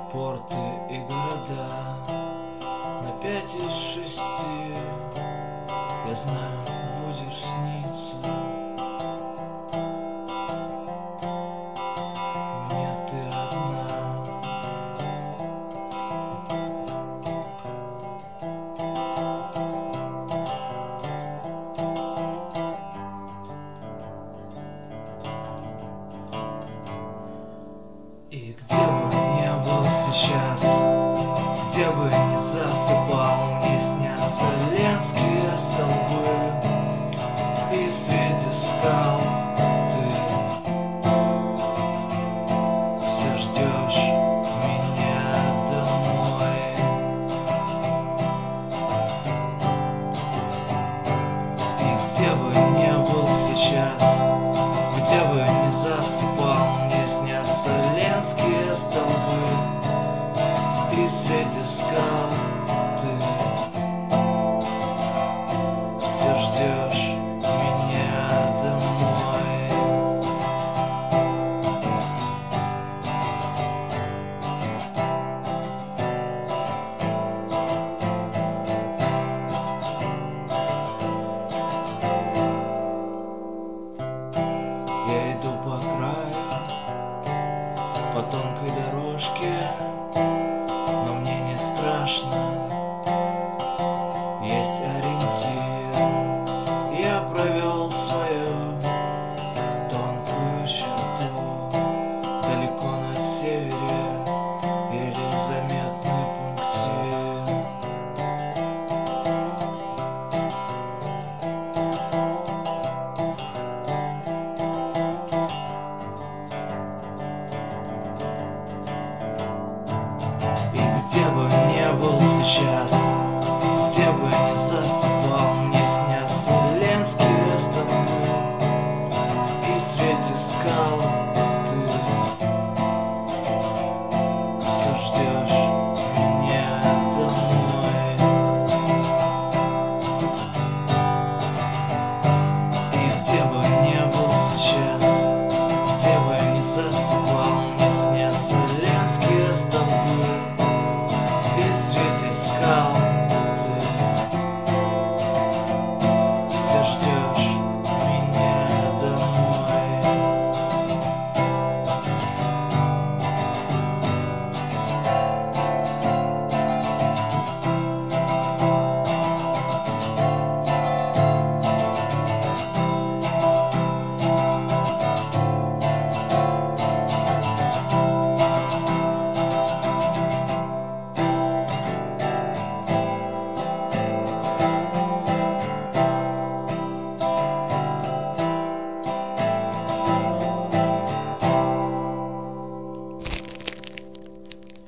порты и города на 5 из 6. Я знаю, будешь сниться мне ты одна. И где бы ни был сейчас, где бы ни засыпал, мне снятся ленские столбы, и среди скал ты все ждешь меня домой. И где бы ни был сейчас, где бы ни засыпал, мне снятся ленские столбы, и среди скал ты все ждешь меня домой. Я иду по краю, по тонкой дорожке,